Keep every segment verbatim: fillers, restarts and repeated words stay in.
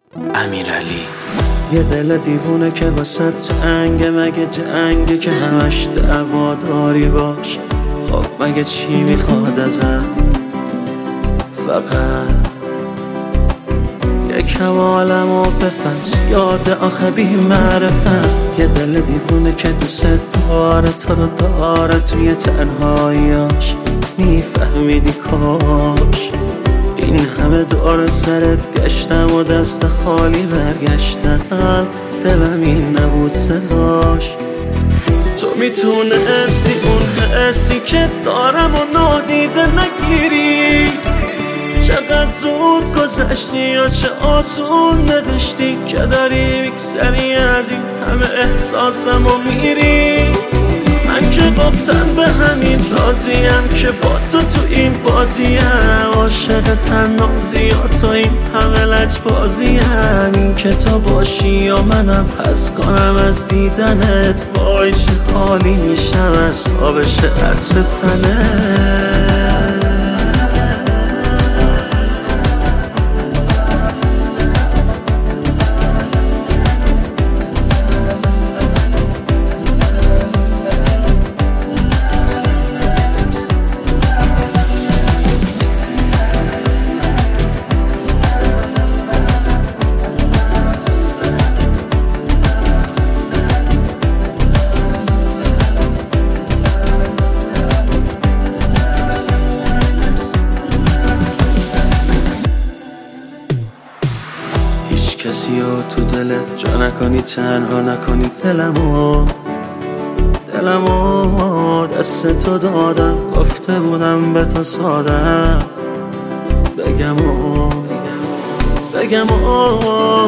امیرعلی. یه دل دیوونه که واسه جنگه، مگه جنگه که همش دعوا داری باش؟ خب مگه چی میخواد ازم؟ فقط یکم عالمو بفهم، زیاده آخه بی معرفم. یه دل دیوونه که دوست داره تو رو داره، توی تنهاییاش میفهمیدی کاش. این همه دور سرت گشتم و دست خالی برگشتم، دلم این نبود سزاش. تو میتونستی اون حسی که دارم و نادیده نگیری. چقدر زود گذشتی یا چه آسون نوشتی که داری میگذری از این همه احساسم و میری. من که گفتم به همین راضیم که با تو تو این بازیم، عاشق تنازی یا تو این همه لجبازیم. این که تو باشی یا منم حس کنم از دیدنت، وای چه حالی میشم از تابش عطر تنت. کسی رو تو دلت جا نکنی، تنها نکنی دلمو. دلمو دست تو دادم، گفته بودم به تو ساده بگم و بگم و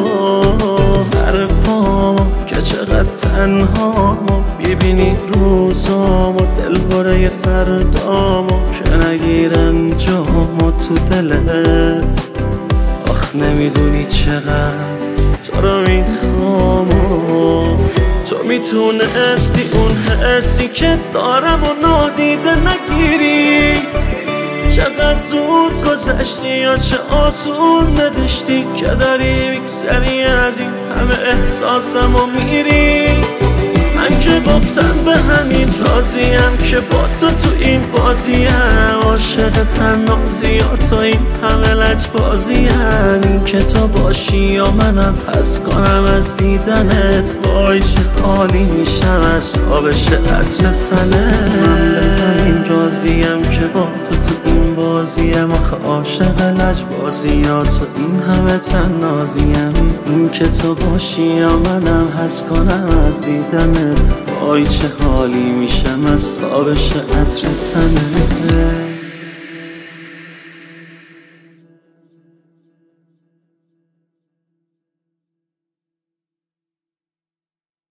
حرفامو که چقدر تنهامو ببینی روزامو، دل باره فردامو که نگیرن جامو تو دلت. آخ نمیدونی چقدر تو رو میخوام. تو میتونستی اون حسی که دارم و نادیده نگیری. چقدر زود گذشتی یا چه آسون نوشتی که داری میگذری از این همه احساسم و میری. من که گفتم به همین راضیم که با تو تو این بازیم، عاشق تنازی یا تو این همه لجبازیم. این که تو باشی یا منم حس کنم از دیدنت، وای چه حالی میشم از تابش عطر تنت. من به همین راضیم که با تو تو این بازیم، آخه عاشق لجبازی یا تو این همه تنازیم. این که تو باشی یا منم حس کنم از دیدنت، وای چه حالی میشم از تابش عطر تنت.